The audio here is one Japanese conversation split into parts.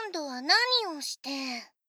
今度は何をして。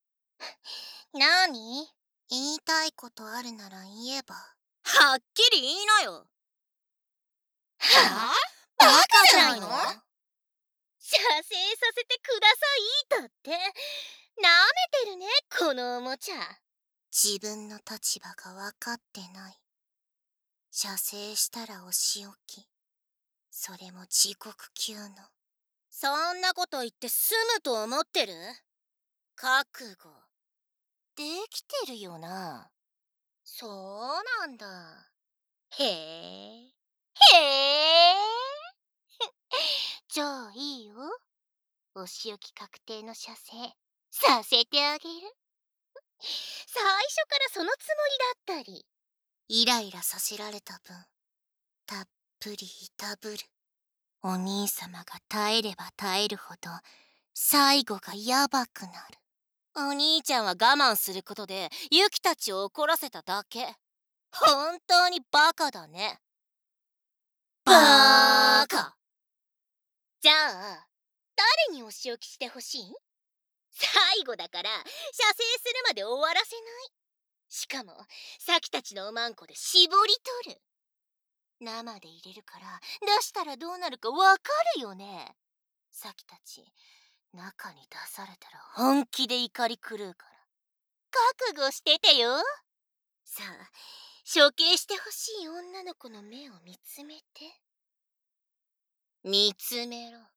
何？言いたいことあるなら言えば。 はっきり言いなよ。 はあ？ ババカじゃないの？ カじゃないの？ 射精させてくださいだって。なめてるね、このおもちゃ。自分の立場が分かってない。射精したらお仕置き。それも地獄級の。 そんなこと言って済むと思ってる？覚悟できてるよな。 そうなんだ。へえ。へえ。じゃあいいよ。お仕置き確定の射精させてあげる。最初からそのつもりだったり。イライラさせられた分、たっぷりいたぶる。お兄様が耐えれば耐えるほど、最後がやばくなる。 お兄ちゃんは我慢することでユキたちを怒らせただけ。本当にバカだね。 バーカ。じゃあ、誰にお仕置きしてほしい？最後だから射精するまで終わらせない。しかもサキたちのおまんこで絞り取る。生で入れるから出したらどうなるかわかるよね。サキたち中に出されたら本気で怒り狂うから覚悟しててよ。さあ、処刑してほしい女の子の目を見つめて。見つめろ。